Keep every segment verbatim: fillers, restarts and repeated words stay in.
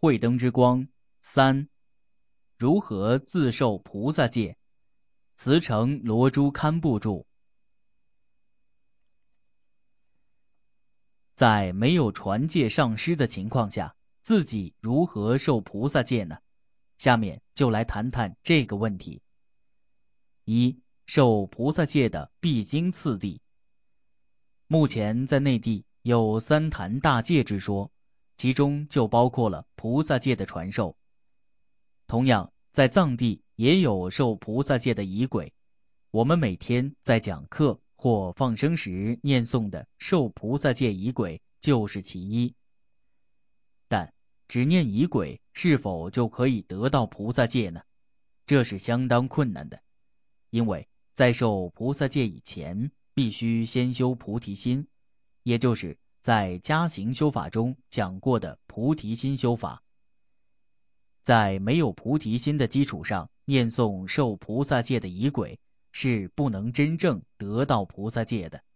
慧灯之光。三、如何自受菩萨戒？慈诚罗珠堪布著。在没有传戒上师的情况下，自己如何受菩萨戒呢？下面就来谈谈这个问题。一、受菩萨戒的必经次第。目前在内地有三坛大戒之说，其中就包括了菩萨戒的传授。同样，在藏地也有受菩萨戒的仪轨，我们每天在讲课或放生时念诵的受菩萨戒仪轨就是其一。但只念仪轨是否就可以得到菩萨戒呢？这是相当困难的，因为在受菩萨戒以前，必须先修菩提心，也就是在加行修法中讲过的菩提心修法。在没有菩提心的基础上念诵受菩萨戒的仪轨，是不能真正得到菩萨戒的。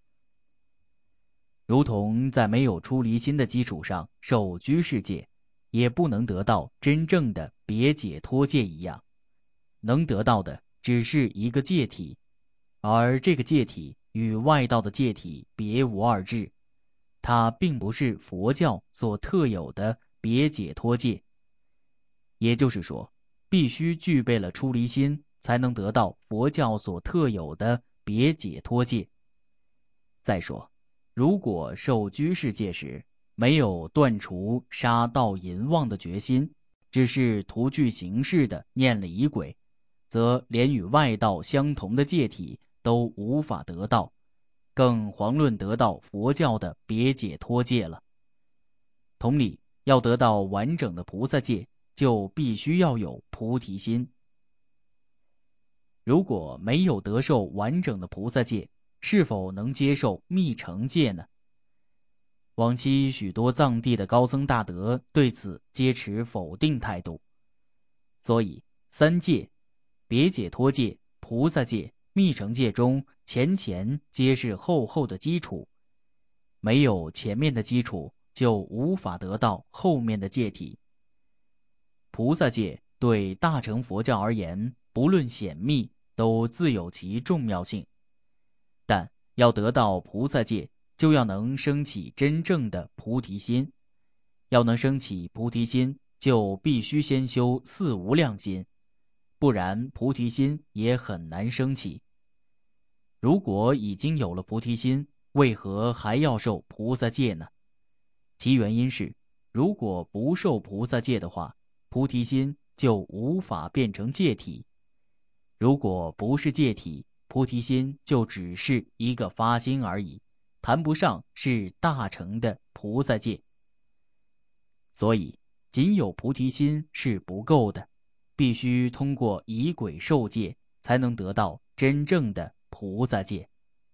如同在没有出离心的基础上受居士戒，也不能得到真正的别解脱戒一样，能得到的只是一个戒体，而这个戒体与外道的戒体别无二致，它并不是佛教所特有的别解脱戒。也就是说，必须具备了出离心，才能得到佛教所特有的别解脱戒。再说，如果受居士戒时没有断除杀盗淫妄的决心，只是图具形式的念了仪轨，则连与外道相同的戒体都无法得到，更遑论得到佛教的别解脱戒了。同理，要得到完整的菩萨戒，就必须要有菩提心。如果没有得受完整的菩萨戒，是否能接受密乘戒呢？往期许多藏地的高僧大德对此皆持否定态度。所以三戒，别解脱戒、菩萨戒、密乘戒中，前前皆是厚厚的基础，没有前面的基础，就无法得到后面的戒体。菩萨戒对大乘佛教而言，不论显密，都自有其重要性。但要得到菩萨戒，就要能升起真正的菩提心。要能升起菩提心，就必须先修四无量心，不然菩提心也很难升起。如果已经有了菩提心，为何还要受菩萨戒呢？其原因是，如果不受菩萨戒的话，菩提心就无法变成戒体。如果不是戒体，菩提心就只是一个发心而已，谈不上是大乘的菩萨戒。所以仅有菩提心是不够的，必须通过仪轨受戒，才能得到真正的菩萨戒。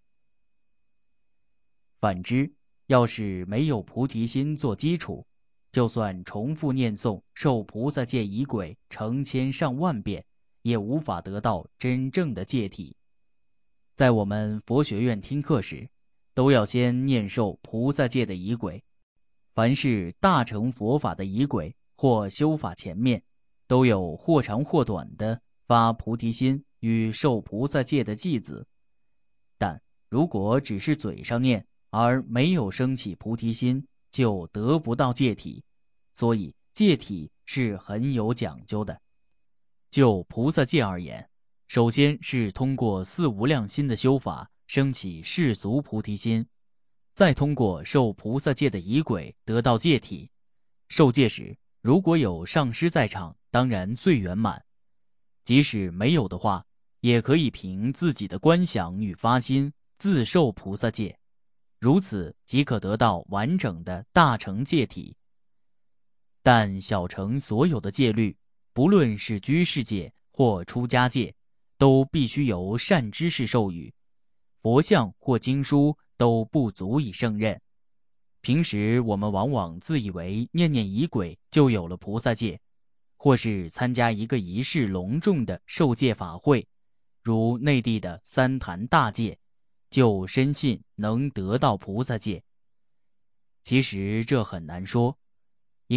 反之，要是没有菩提心做基础，就算重复念诵受菩萨戒仪轨成千上万遍，也无法得到真正的戒体。在我们佛学院听课时，都要先念受菩萨戒的仪轨。凡是大乘佛法的仪轨或修法前面，都有或长或短的发菩提心与受菩萨戒的偈子。但如果只是嘴上念，而没有升起菩提心，就得不到戒体。所以戒体是很有讲究的。就菩萨戒而言，首先是通过四无量心的修法升起世俗菩提心，再通过受菩萨戒的仪轨得到戒体。受戒时如果有上师在场，当然最圆满。即使没有的话，也可以凭自己的观想与发心自受菩萨戒，如此即可得到完整的大乘戒体。但小乘所有的戒律，不论是居士戒或出家戒，都必须由善知识授予，佛像或经书都不足以胜任。平时我们往往自以为念念仪轨就有了菩萨戒，或是参加一个仪式隆重的受戒法会，如内地的三坛大戒，就深信能得到菩萨戒。其实这很难说，因为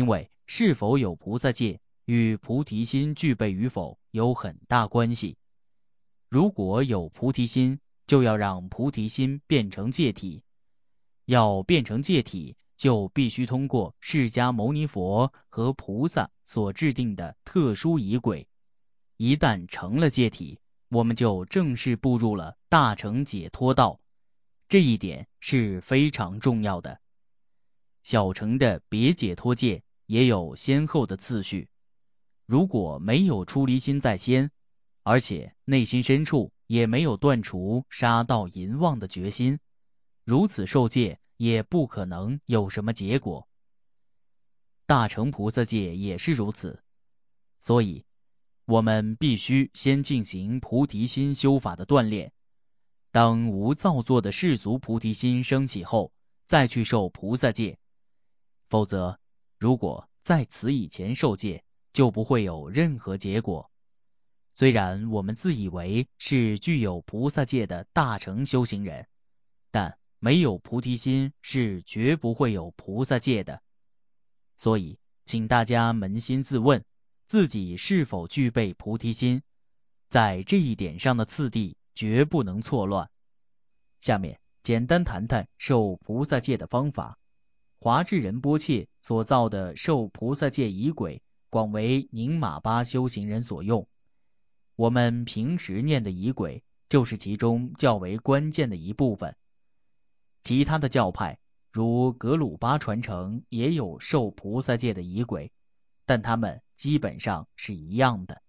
是否有菩萨戒与菩提心具备与否有很大关系。如果有菩提心，就要让菩提心变成戒体。要变成戒体，就必须通过释迦牟尼佛和菩萨所制定的特殊仪轨。一旦成了戒体，我们就正式步入了大乘解脱道。这一点是非常重要的。小乘的别解脱戒也有先后的次序。如果没有出离心在先，而且内心深处也没有断除杀盗淫妄的决心，如此受戒也不可能有什么结果。大乘菩萨戒也是如此。所以我们必须先进行菩提心修法的锻炼。当无造作的世俗菩提心升起后，再去受菩萨戒。否则，如果在此以前受戒，就不会有任何结果。虽然我们自以为是具有菩萨戒的大乘修行人，但没有菩提心是绝不会有菩萨戒的。所以，请大家扪心自问，自己是否具备菩提心，在这一点上的次第绝不能错乱。下面简单谈谈受菩萨戒的方法。华智仁波切所造的受菩萨戒仪轨，广为宁玛巴修行人所用。我们平时念的仪轨，就是其中较为关键的一部分。其他的教派，如格鲁巴传承，也有受菩萨戒的仪轨，但它们基本上是一样的。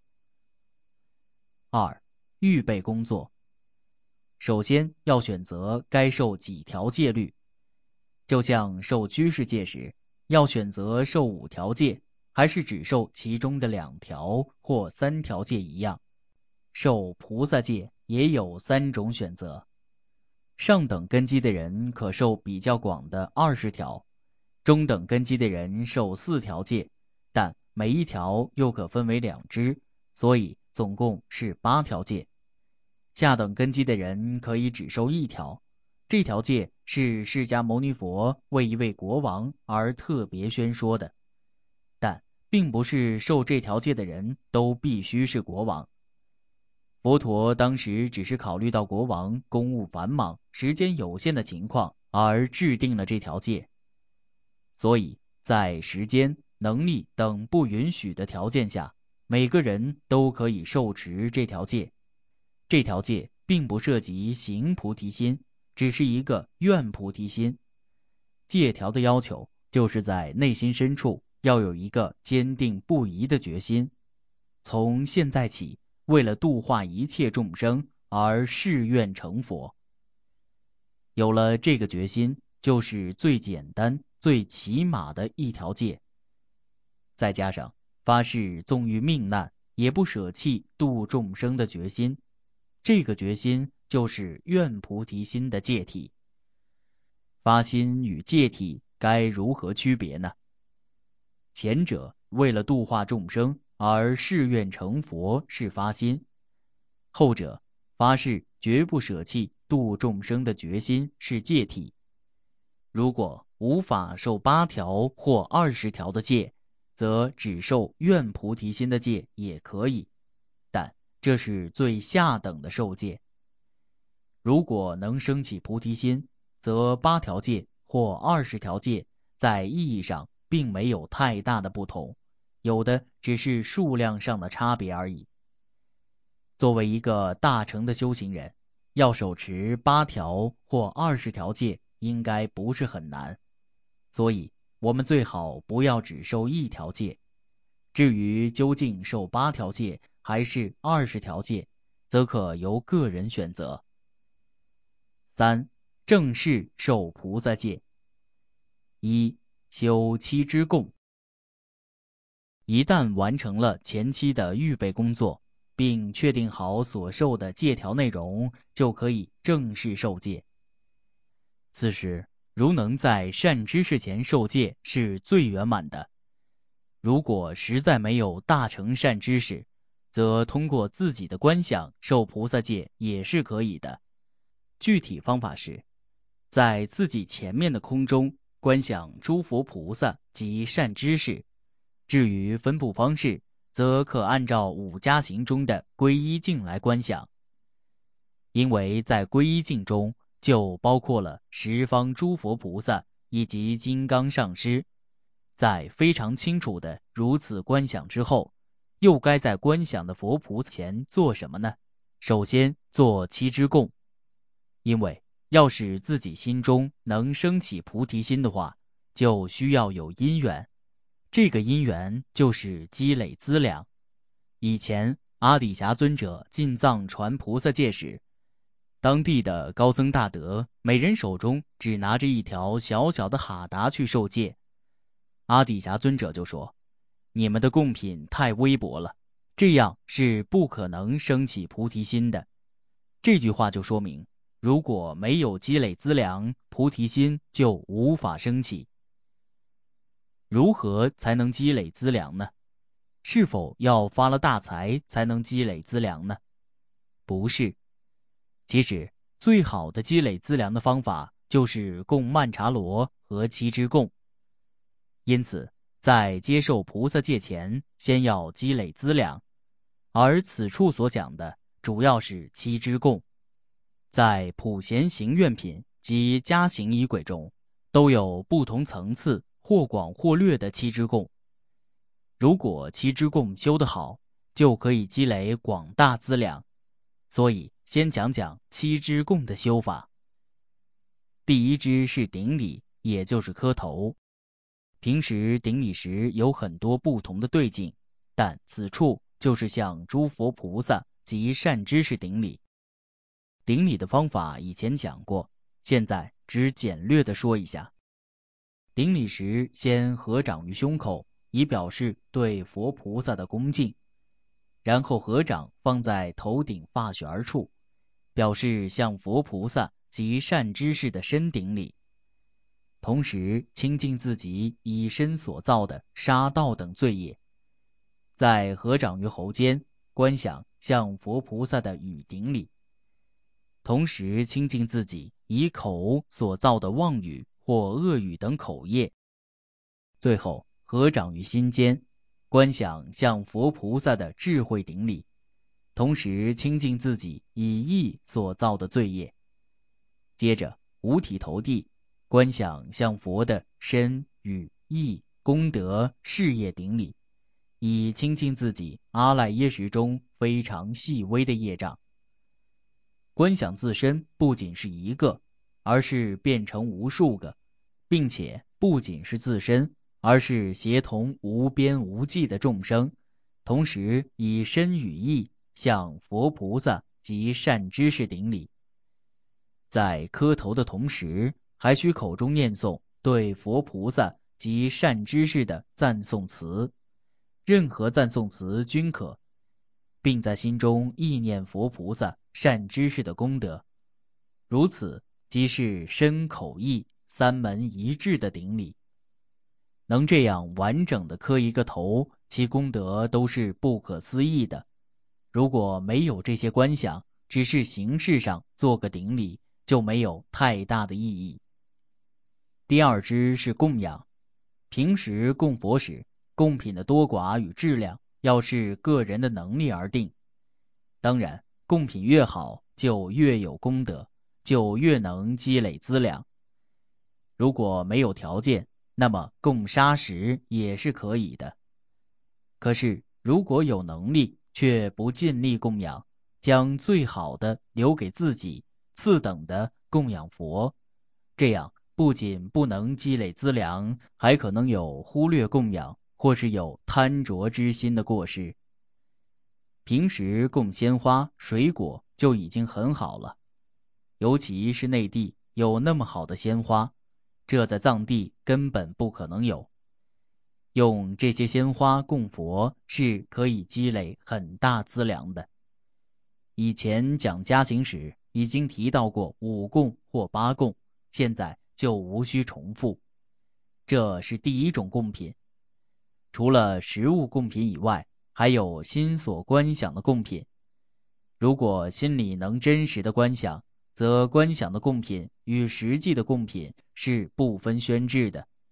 二、预备工作。首先要选择该受几条戒律。就像受居士戒时，要选择受五条戒，还是只受其中的两条或三条戒一样。受菩萨戒也有三种选择。上等根基的人可受比较广的二十条，中等根基的人受四条戒，但每一条又可分为两支，所以总共是八条戒。下等根基的人可以只受一条，这条戒是释迦牟尼佛为一位国王而特别宣说的，但并不是受这条戒的人都必须是国王。佛陀当时只是考虑到国王公务繁忙、时间有限的情况而制定了这条戒，所以在时间、能力等不允许的条件下，每个人都可以受持这条戒。这条戒并不涉及行菩提心，只是一个愿菩提心。戒条的要求就是在内心深处要有一个坚定不移的决心，从现在起为了度化一切众生而誓愿成佛。有了这个决心，就是最简单最起码的一条戒。再加上发誓纵遇命难也不舍弃度众生的决心，这个决心就是愿菩提心的戒体。发心与戒体该如何区别呢？前者为了度化众生而誓愿成佛是发心，后者发誓绝不舍弃度众生的决心是戒体。如果无法受八条或二十条的戒，则只受愿菩提心的戒也可以，但这是最下等的受戒。如果能升起菩提心，则八条戒或二十条戒在意义上并没有太大的不同，有的只是数量上的差别而已。作为一个大乘的修行人，要手持八条或二十条戒应该不是很难，所以我们最好不要只受一条戒。至于究竟受八条戒还是二十条戒，则可由个人选择。三、正式受菩萨戒。一、修七支供。一旦完成了前期的预备工作，并确定好所受的戒条内容，就可以正式受戒。此时如能在善知识前受戒是最圆满的。如果实在没有大乘善知识，则通过自己的观想受菩萨戒也是可以的。具体方法是，在自己前面的空中观想诸佛菩萨及善知识， 至于分布方式，则可按照五加行中的皈依境来观想。因为在皈依境中就包括了十方诸佛菩萨以及金刚上师，在非常清楚的如此观想之后，又该在观想的佛菩萨前做什么呢？首先做七支供。因为要使自己心中能升起菩提心的话，就需要有因缘，这个因缘就是积累资粮。以前阿底峡尊者进藏传菩萨戒时，当地的高僧大德每人手中只拿着一条小小的哈达去受戒。阿底峡尊者就说：你们的贡品太微薄了，这样是不可能升起菩提心的。这句话就说明，如果没有积累资粮，菩提心就无法升起。如何才能积累资粮呢？是否要发了大财才能积累资粮呢？不是。其实最好的积累资粮的方法就是供曼茶罗和七支供。因此在接受菩萨戒前，先要积累资粮，而此处所讲的主要是七支供。在普贤行愿品及加行仪轨中，都有不同层次或广或略的七支供。如果七支供修得好，就可以积累广大资粮。所以先讲讲七支供的修法。第一支是顶礼，也就是磕头。平时顶礼时有很多不同的对境，但此处就是向诸佛菩萨及善知识顶礼。顶礼的方法以前讲过，现在只简略地说一下。顶礼时先合掌于胸口，以表示对佛菩萨的恭敬，然后合掌放在头顶发旋处，表示向佛菩萨及善知识的深顶礼。同时清净自己以身所造的杀盗等罪业。再合掌于喉间，观想向佛菩萨的语顶礼，同时清净自己以口所造的妄语或恶语等口业。最后合掌于心间，观想向佛菩萨的智慧顶礼，同时清净自己以意所造的罪业。接着五体投地，观想向佛的身语意功德事业顶礼，以清净自己阿赖耶识中非常细微的业障。观想自身不仅是一个，而是变成无数个，并且不仅是自身，而是协同无边无际的众生，同时以身语意向佛菩萨及善知识顶礼。在磕头的同时，还需口中念诵对佛菩萨及善知识的赞颂词，任何赞颂词均可，并在心中意念佛菩萨善知识的功德。如此即是身口意三门一致的顶礼。能这样完整的磕一个头，其功德都是不可思议的。如果没有这些观想，只是形式上做个顶礼，就没有太大的意义。第二支是供养。平时供佛时，贡品的多寡与质量要视个人的能力而定。当然，贡品越好，就越有功德，就越能积累资粮。如果没有条件，那么供砂石也是可以的。可是如果有能力，却不尽力供养，将最好的留给自己，次等的供养佛，这样不仅不能积累资粮，还可能有忽略供养或是有贪着之心的过失。平时供鲜花水果就已经很好了，尤其是内地有那么好的鲜花，这在藏地根本不可能有。用这些鲜花供佛是可以积累很大资粮的。以前讲加行时已经提到过五供或八供，现在就无需重复。这是第一种供品。除了实物供品以外，还有心所观想的供品。如果心里能真实的观想，则观想的供品与实际的供品是不分轩轾的。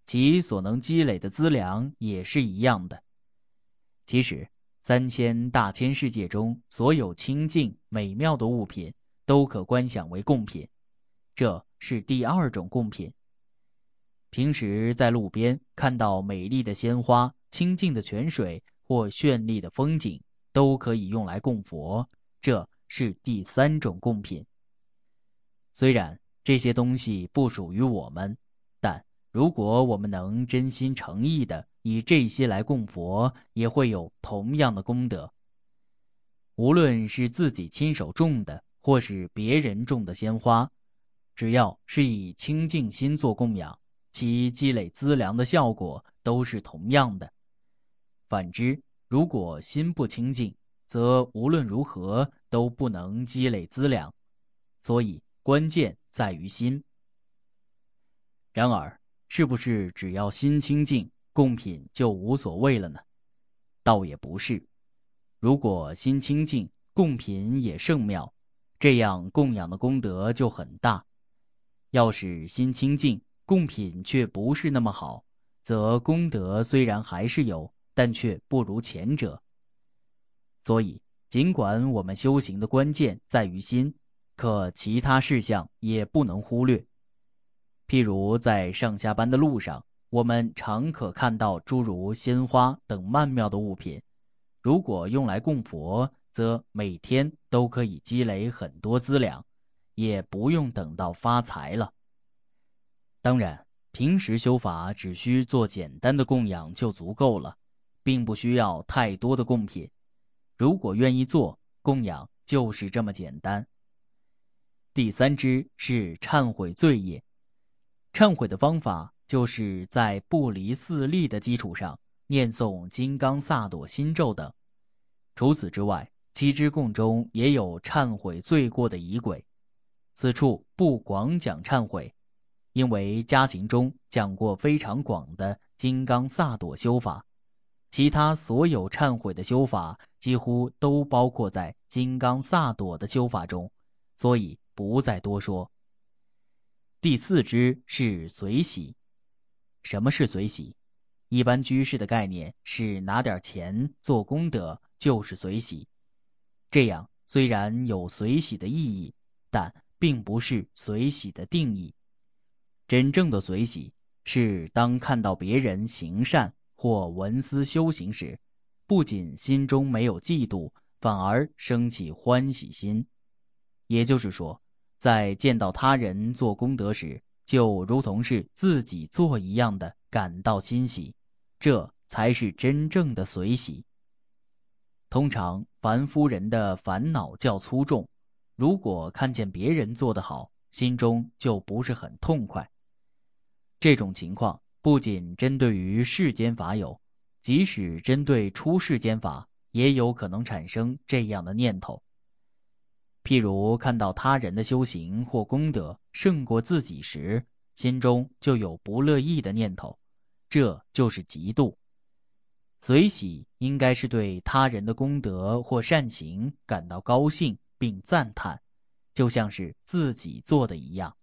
其所能积累的资粮也是一样的。其实，三千大千世界中所有清净美妙的物品，都可观想为贡品，这是第二种贡品。平时在路边看到美丽的鲜花、清净的泉水或绚丽的风景，都可以用来供佛，这是第三种贡品。虽然这些东西不属于我们，但如果我们能真心诚意的以这些来供佛，也会有同样的功德。无论是自己亲手种的，或是别人种的鲜花，只要是以清净心做供养，其积累资粮的效果都是同样的。反之，如果心不清净，则无论如何都不能积累资粮。所以关键在于心。然而，是不是只要心清净，贡品就无所谓了呢？倒也不是。如果心清净，贡品也甚妙，这样供养的功德就很大。要是心清净，贡品却不是那么好，则功德虽然还是有，但却不如前者。所以，尽管我们修行的关键在于心，可其他事项也不能忽略。譬如在上下班的路上，我们常可看到诸如鲜花等曼妙的物品，如果用来供佛，则每天都可以积累很多资粮，也不用等到发财了。当然，平时修法只需做简单的供养就足够了，并不需要太多的贡品。如果愿意做，供养就是这么简单。第三支是忏悔罪业。忏悔的方法就是在不离四力的基础上念诵金刚萨埵心咒等。除此之外，七支供中也有忏悔罪过的仪轨。此处不广讲忏悔，因为加行中讲过非常广的金刚萨埵修法，其他所有忏悔的修法几乎都包括在金刚萨埵的修法中，所以不再多说。第四支是随喜。什么是随喜？一般居士的概念是拿点钱做功德就是随喜。这样虽然有随喜的意义，但并不是随喜的定义。真正的随喜是当看到别人行善或闻思修行时，不仅心中没有嫉妒，反而升起欢喜心。也就是说，在见到他人做功德时，就如同是自己做一样的感到欣喜，这才是真正的随喜。通常凡夫人的烦恼较粗重，如果看见别人做得好，心中就不是很痛快。这种情况不仅针对于世间法有，即使针对出世间法，也有可能产生这样的念头。譬如看到他人的修行或功德胜过自己时，心中就有不乐意的念头，这就是嫉妒。随喜应该是对他人的功德或善行感到高兴并赞叹，就像是自己做的一样。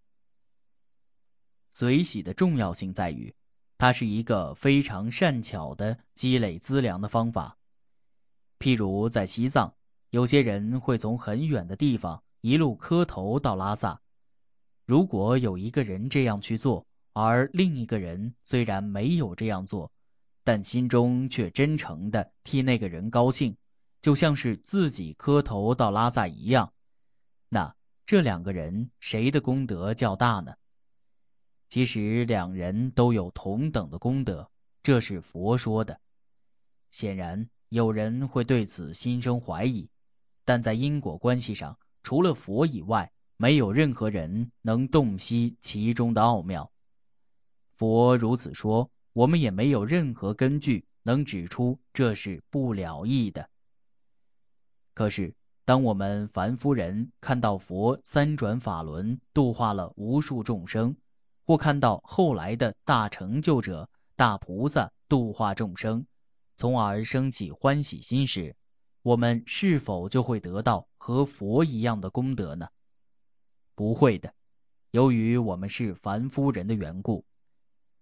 随喜的重要性在于，它是一个非常善巧的积累资粮的方法。譬如在西藏，有些人会从很远的地方一路磕头到拉萨。如果有一个人这样去做，而另一个人虽然没有这样做，但心中却真诚地替那个人高兴，就像是自己磕头到拉萨一样，那这两个人谁的功德较大呢？其实两人都有同等的功德，这是佛说的。显然有人会对此心生怀疑，但在因果关系上，除了佛以外，没有任何人能洞悉其中的奥妙。佛如此说，我们也没有任何根据能指出这是不了义的。可是当我们凡夫人看到佛三转法轮度化了无数众生，或看到后来的大成就者、大菩萨度化众生，从而生起欢喜心时，我们是否就会得到和佛一样的功德呢？不会的，由于我们是凡夫人的缘故。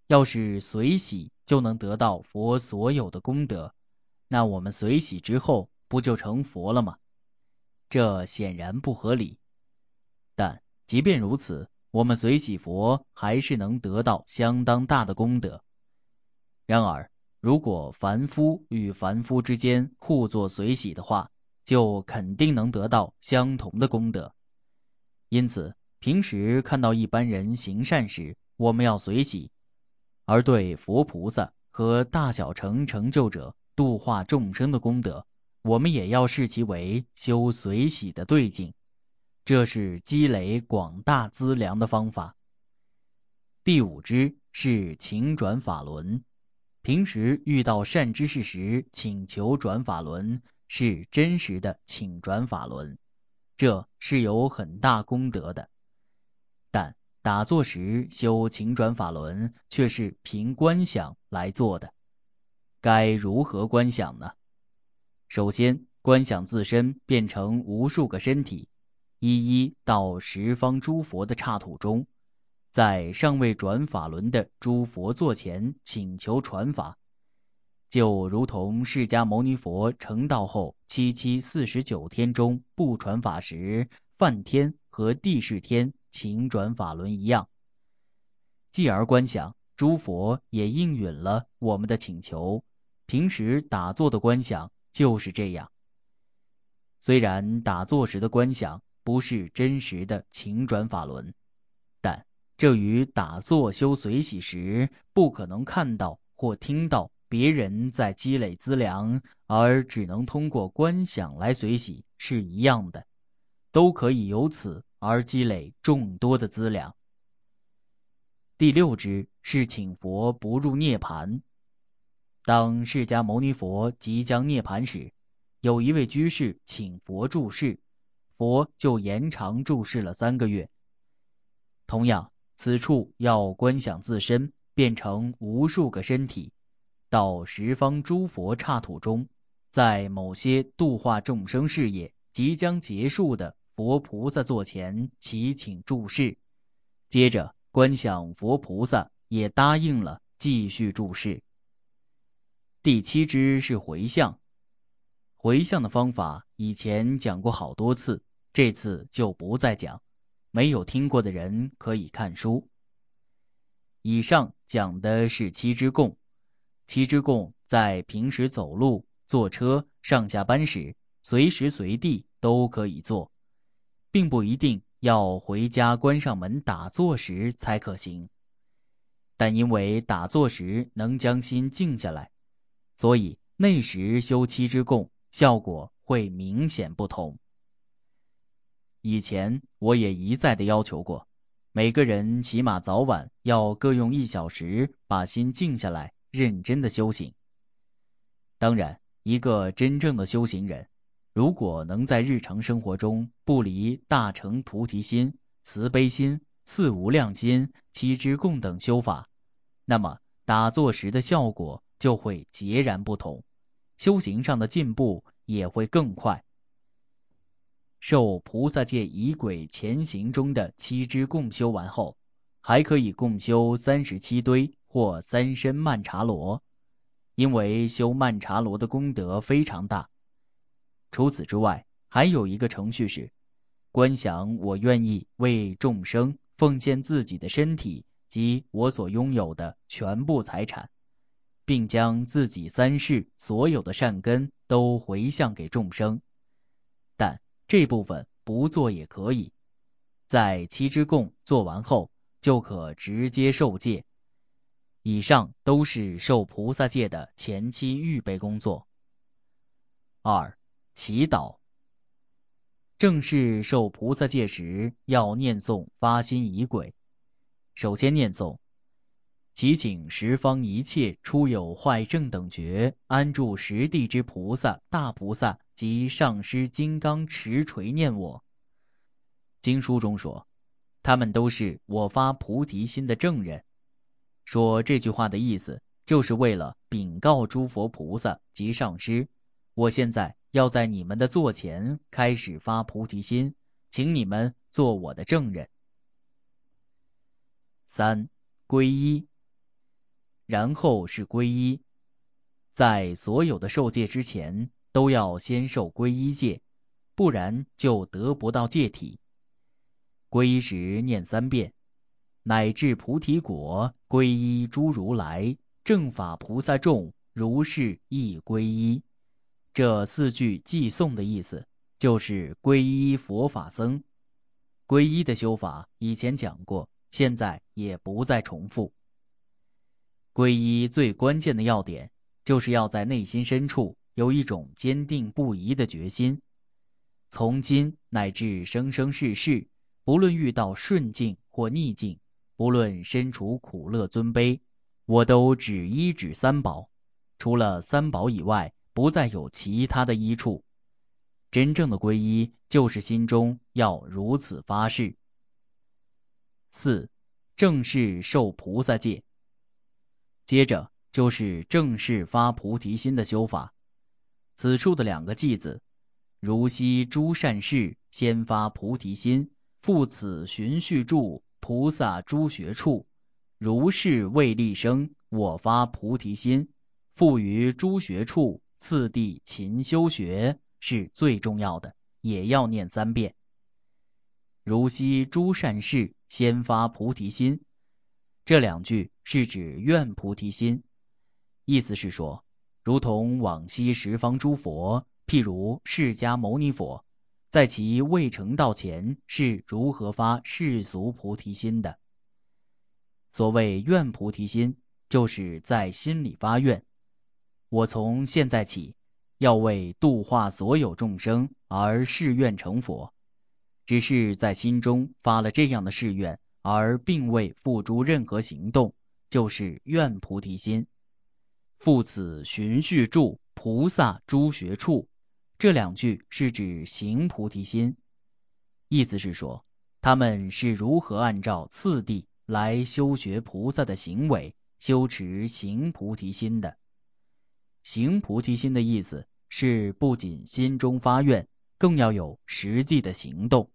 要是随喜就能得到佛所有的功德，那我们随喜之后不就成佛了吗？这显然不合理。但即便如此，我们随喜佛还是能得到相当大的功德。然而，如果凡夫与凡夫之间互作随喜的话，就肯定能得到相同的功德。因此，平时看到一般人行善时，我们要随喜；而对佛菩萨和大小乘成就者度化众生的功德，我们也要视其为修随喜的对境。这是积累广大资粮的方法。第五支是请转法轮。平时遇到善知识时，请求转法轮，是真实的请转法轮，这是有很大功德的。但打坐时修请转法轮，却是凭观想来做的。该如何观想呢？首先，观想自身变成无数个身体，一一到十方诸佛的刹土中，在尚未转法轮的诸佛座前请求传法，就如同释迦牟尼佛成道后七七四十九天中不传法时，梵天和帝释天请转法轮一样。继而观想，诸佛也应允了我们的请求。平时打坐的观想就是这样。虽然打坐时的观想不是真实的请转法轮，但这与打坐修随喜时不可能看到或听到别人在积累资粮，而只能通过观想来随喜是一样的，都可以由此而积累众多的资粮。第六支是请佛不入涅盘。当释迦牟尼佛即将涅盘时，有一位居士请佛住世，佛就延长住世了三个月。同样，此处要观想自身变成无数个身体，到十方诸佛刹土中，在某些度化众生事业即将结束的佛菩萨座前祈请住世，接着观想佛菩萨也答应了继续住世。第七支是回向。回向的方法以前讲过好多次，这次就不再讲，没有听过的人可以看书。以上讲的是七支供。七支供在平时走路、坐车、上下班时，随时随地都可以做，并不一定要回家关上门打坐时才可行。但因为打坐时能将心静下来，所以那时修七支供效果会明显不同。以前我也一再的要求过，每个人起码早晚要各用一小时把心静下来，认真的修行。当然，一个真正的修行人，如果能在日常生活中不离大乘菩提心、慈悲心、四无量心、七支供等修法，那么打坐时的效果就会截然不同，修行上的进步也会更快。受菩萨戒仪轨前行中的七支供修完后，还可以共修三十七堆或三身曼茶罗，因为修曼茶罗的功德非常大。除此之外，还有一个程序是，观想我愿意为众生奉献自己的身体及我所拥有的全部财产，并将自己三世所有的善根都回向给众生。但这部分不做也可以，在七支供做完后就可直接受戒。以上都是受菩萨戒的前期预备工作。二、祈祷。正式受菩萨戒时要念诵发心仪轨。首先念诵：祈请十方一切出有坏正等觉安住十地之菩萨、大菩萨及上师金刚持垂念我。经书中说，他们都是我发菩提心的证人。说这句话的意思，就是为了禀告诸佛菩萨及上师，我现在要在你们的座前开始发菩提心，请你们做我的证人。三、皈依。 然后是皈依。在所有的受戒之前，都要先受皈依戒，不然就得不到戒体。皈依时念三遍，乃至菩提果，皈依诸如来，正法菩萨众，如是亦皈依。这四句偈颂的意思，就是皈依佛法僧。皈依的修法以前讲过，现在也不再重复。皈依最关键的要点，就是要在内心深处有一种坚定不移的决心，从今乃至生生世世，不论遇到顺境或逆境，不论身处苦乐尊卑，我都只依止三宝，除了三宝以外，不再有其他的依处。真正的皈依，就是心中要如此发誓。四、正式受菩萨戒。接着就是正式发菩提心的修法。此处的两个偈字，如昔诸善事，先发菩提心，复此循序住，菩萨诸学处，如是为立生，我发菩提心，复于诸学处，次第勤修学，是最重要的，也要念三遍。如昔诸善事，先发菩提心，这两句是指愿菩提心，意思是说，如同往昔十方诸佛，譬如释迦牟尼佛，在其未成道前是如何发世俗菩提心的。所谓愿菩提心，就是在心里发愿，我从现在起要为度化所有众生而誓愿成佛，只是在心中发了这样的誓愿，而并未付诸任何行动，就是愿菩提心。复此循序住，菩萨诸学处，这两句是指行菩提心，意思是说，他们是如何按照次第来修学菩萨的行为，修持行菩提心的。行菩提心的意思是不仅心中发愿，更要有实际的行动。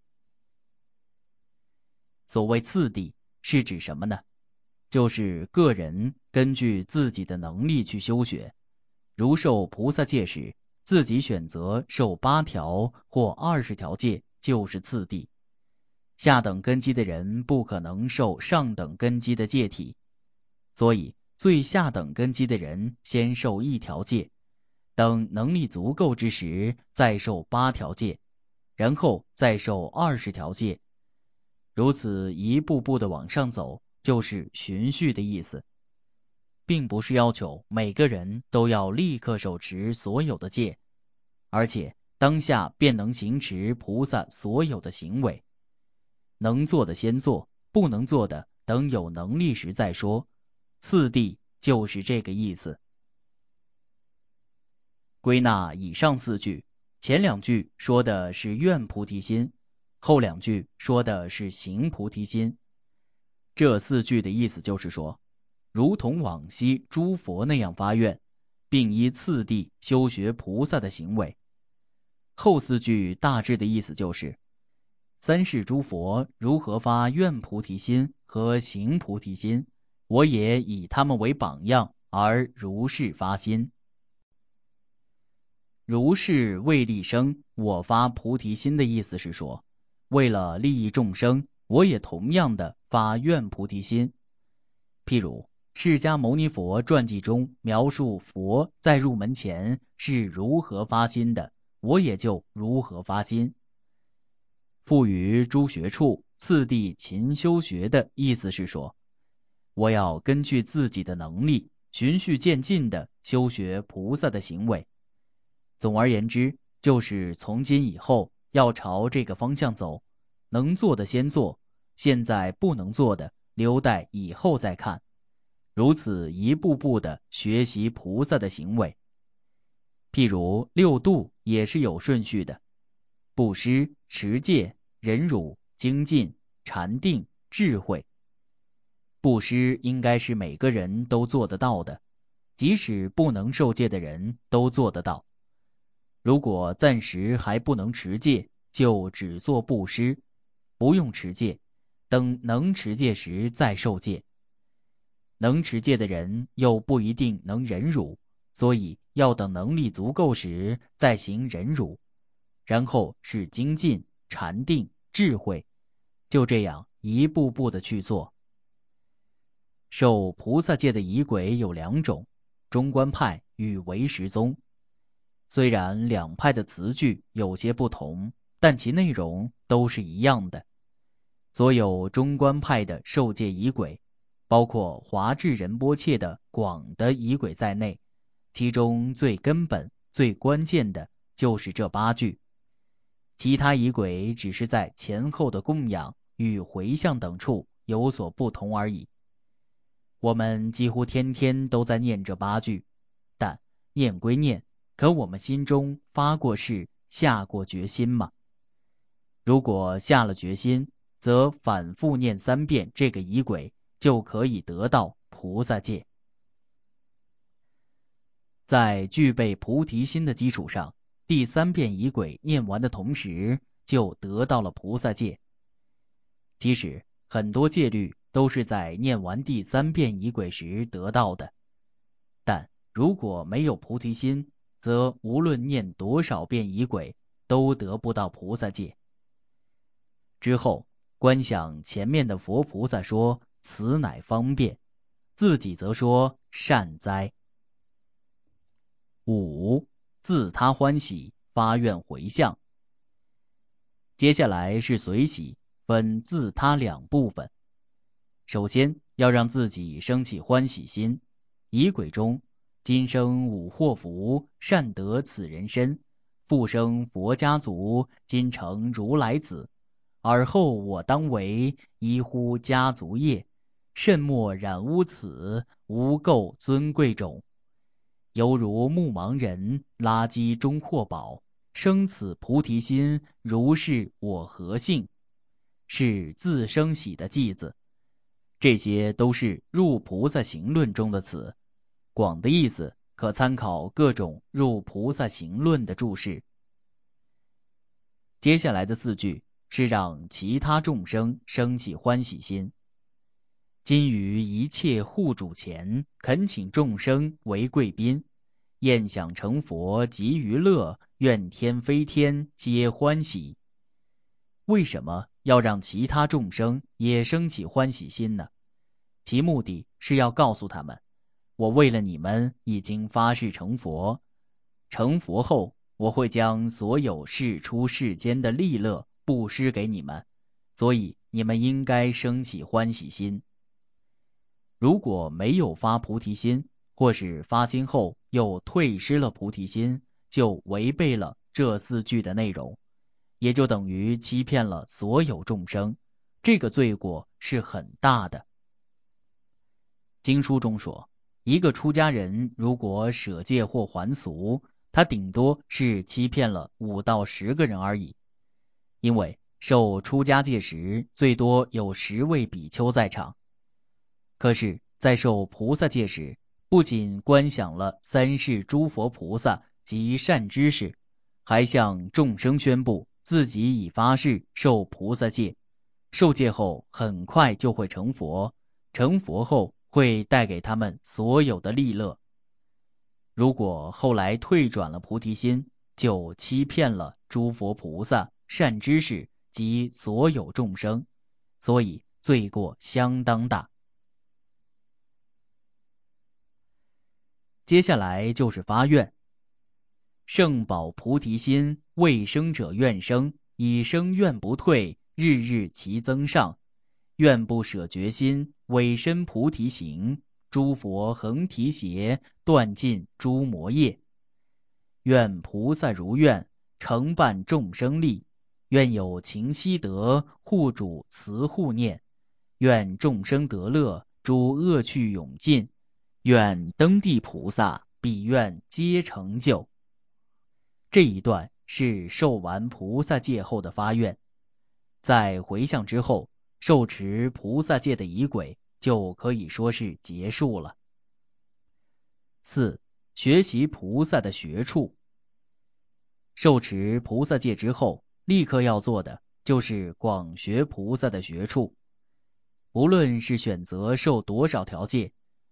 所谓次第是指什么呢？就是个人根据自己的能力去修学，如受菩萨戒时，自己选择受八条或二十条戒，就是次第。下等根基的人不可能受上等根基的戒体，所以最下等根基的人先受一条戒，等能力足够之时再受八条戒，然后再受二十条戒，如此一步步的往上走，就是循序的意思，并不是要求每个人都要立刻手持所有的戒，而且当下便能行持菩萨所有的行为。能做的先做，不能做的等有能力时再说，次第就是这个意思。归纳以上四句，前两句说的是愿菩提心，后两句说的是行菩提心。这四句的意思就是说，如同往昔诸佛那样发愿，并依次第修学菩萨的行为。后四句大致的意思就是，三世诸佛如何发愿菩提心和行菩提心，我也以他们为榜样而如是发心。如是为利生，我发菩提心的意思是说，为了利益众生，我也同样的发愿菩提心。譬如释迦牟尼佛传记中描述佛在入门前是如何发心的，我也就如何发心。复于诸学处，次第勤修学的意思是说，我要根据自己的能力，循序渐进的修学菩萨的行为。总而言之，就是从今以后要朝这个方向走，能做的先做，现在不能做的留待以后再看，如此一步步的学习菩萨的行为。譬如六度也是有顺序的，布施、持戒、忍辱、精进、禅定、智慧。布施应该是每个人都做得到的，即使不能受戒的人都做得到。如果暂时还不能持戒，就只做布施，不用持戒，等能持戒时再受戒。 能持戒的人又不一定能忍辱，所以要等能力足够时再行忍辱，然后是精进、禅定、智慧，就这样一步步的去做。受菩萨戒的仪轨有两种，中观派与唯识宗。虽然两派的词句有些不同，但其内容都是一样的。所有中观派的受戒仪轨，包括华智仁波切的广的仪轨在内，其中最根本、最关键的就是这八句。其他仪轨只是在前后的供养与回向等处有所不同而已。我们几乎天天都在念这八句，但念归念，可我们心中发过誓、下过决心吗？如果下了决心，则反复念三遍这个仪轨，就可以得到菩萨戒。在具备菩提心的基础上，第三遍仪轨念完的同时，就得到了菩萨戒。其实很多戒律都是在念完第三遍仪轨时得到的，但如果没有菩提心，则无论念多少遍仪轨，都得不到菩萨戒。之后观想前面的佛菩萨说此乃方便，自己则说善哉。五、自他欢喜，发愿回向。接下来是随喜，分自他两部分。首先要让自己升起欢喜心，仪轨中今生吾获福，善得此人身，复生佛家族，今成如来子，尔后我当为依乎家族业，慎莫染污此无垢尊贵种，犹如目盲人垃圾中获宝，生此菩提心，如是我何幸？是自生喜的偈子。这些都是入菩萨行论中的词，广的意思可参考各种入菩萨行论的注释。接下来的四句是让其他众生生起欢喜心。今于一切护主前，恳请众生为贵宾，宴享成佛及于乐，愿天非天皆欢喜。为什么要让其他众生也生起欢喜心呢？其目的是要告诉他们，我为了你们已经发誓成佛，成佛后我会将所有世出世间的利乐布施给你们，所以你们应该生起欢喜心。如果没有发菩提心，或是发心后又退失了菩提心，就违背了这四句的内容，也就等于欺骗了所有众生，这个罪过是很大的。经书中说，一个出家人如果舍戒或还俗，他顶多是欺骗了五到十个人而已，因为受出家戒时最多有十位比丘在场。可是在受菩萨戒时，不仅观想了三世诸佛菩萨及善知识，还向众生宣布自己已发誓受菩萨戒，受戒后很快就会成佛，成佛后会带给他们所有的利乐。如果后来退转了菩提心，就欺骗了诸佛菩萨、善知识及所有众生，所以罪过相当大。接下来就是发愿。圣宝菩提心，未生者愿生，已生愿不退，日日其增上。愿不舍决心，委身菩提行，诸佛恒提携，断尽诸魔业。愿菩萨如愿，承办众生力，愿有情悉德，护主慈护念。愿众生得乐，诸恶趣永尽。愿登地菩萨，彼愿皆成就。这一段是受完菩萨戒后的发愿，在回向之后，受持菩萨戒的仪轨就可以说是结束了。四、学习菩萨的学处。受持菩萨戒之后，立刻要做的就是广学菩萨的学处。无论是选择受多少条戒，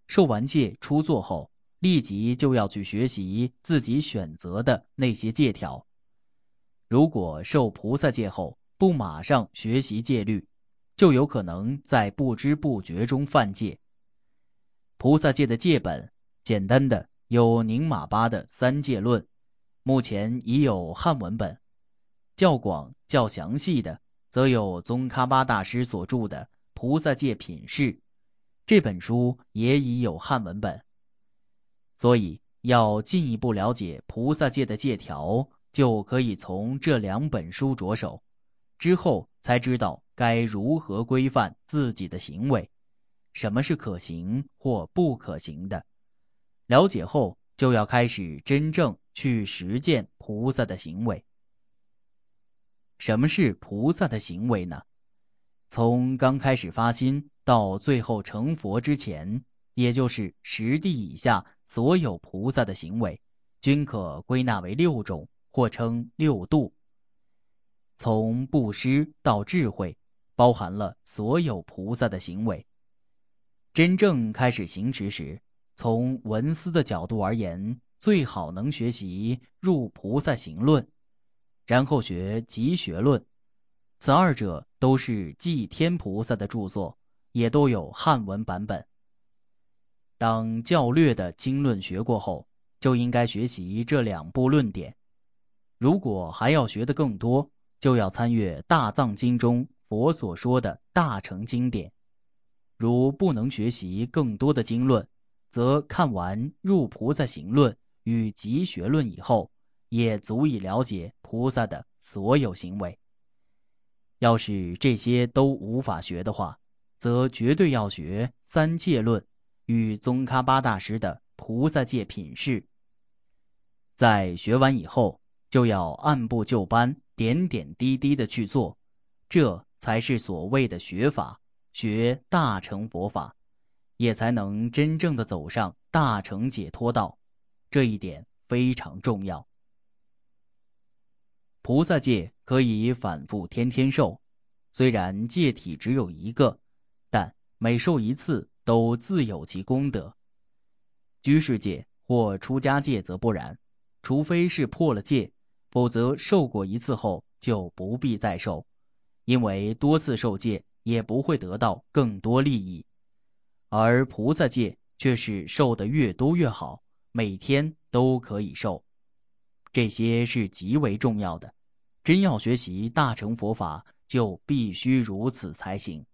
受完戒出座后，立即就要去学习自己选择的那些戒条。如果受菩萨戒后不马上学习戒律，就有可能在不知不觉中犯戒。菩萨戒的戒本，简单的有宁玛巴的三戒论，目前已有汉文本；较广较详细的，则有宗喀巴大师所著的《菩萨戒品释》，这本书也已有汉文本。所以要进一步了解菩萨戒的戒条，就可以从这两本书着手，之后才知道该如何规范自己的行为，什么是可行或不可行的。了解后，就要开始真正去实践菩萨的行为。什么是菩萨的行为呢？从刚开始发心到最后成佛之前，也就是十地以下所有菩萨的行为，均可归纳为六种，或称六度。从布施到智慧，包含了所有菩萨的行为。真正开始行持时，从文思的角度而言，最好能学习入菩萨行论，然后学集学论。此二者都是祭天菩萨的著作，也都有汉文版本。当较略的经论学过后，就应该学习这两部论点。如果还要学得更多，就要参阅大藏经中佛所说的大乘经典。如不能学习更多的经论，则看完入菩萨行论与集学论以后，也足以了解菩萨的所有行为。要是这些都无法学的话，则绝对要学三戒论与宗喀巴大师的菩萨戒品释。在学完以后，就要按部就班，点点滴滴的去做，这才是所谓的学法，学大乘佛法，也才能真正的走上大乘解脱道。这一点非常重要。菩萨戒可以反复天天受，虽然戒体只有一个，但每受一次都自有其功德。居士戒或出家戒则不然，除非是破了戒，否则受过一次后就不必再受，因为多次受戒也不会得到更多利益。而菩萨戒却是受得越多越好，每天都可以受。这些是极为重要的，真要学习大乘佛法，就必须如此才行。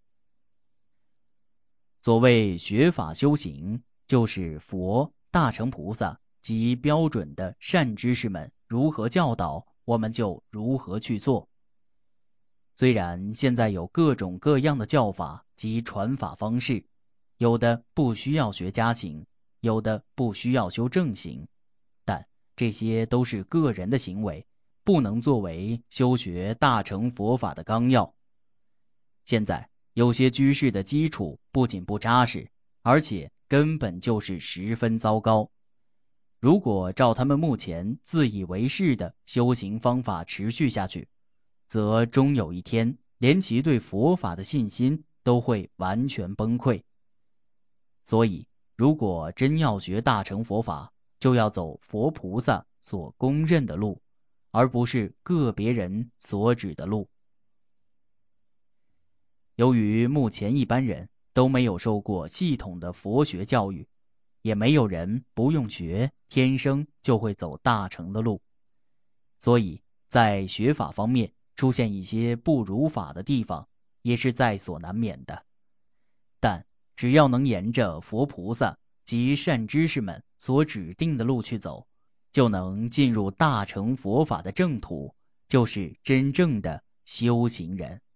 所谓学法修行，就是佛、大乘菩萨及标准的善知识们如何教导，我们就如何去做。虽然现在有各种各样的教法及传法方式，有的不需要学加行，有的不需要修正行，但这些都是个人的行为，不能作为修学大乘佛法的纲要。现在有些居士的基础不仅不扎实，而且根本就是十分糟糕。如果照他们目前自以为是的修行方法持续下去，则终有一天连其对佛法的信心都会完全崩溃。所以如果真要学大乘佛法，就要走佛菩萨所公认的路，而不是个别人所指的路。由于目前一般人都没有受过系统的佛学教育，也没有人不用学天生就会走大乘的路，所以在学法方面出现一些不如法的地方，也是在所难免的。但只要能沿着佛菩萨及善知识们所指定的路去走，就能进入大乘佛法的正途，就是真正的修行人。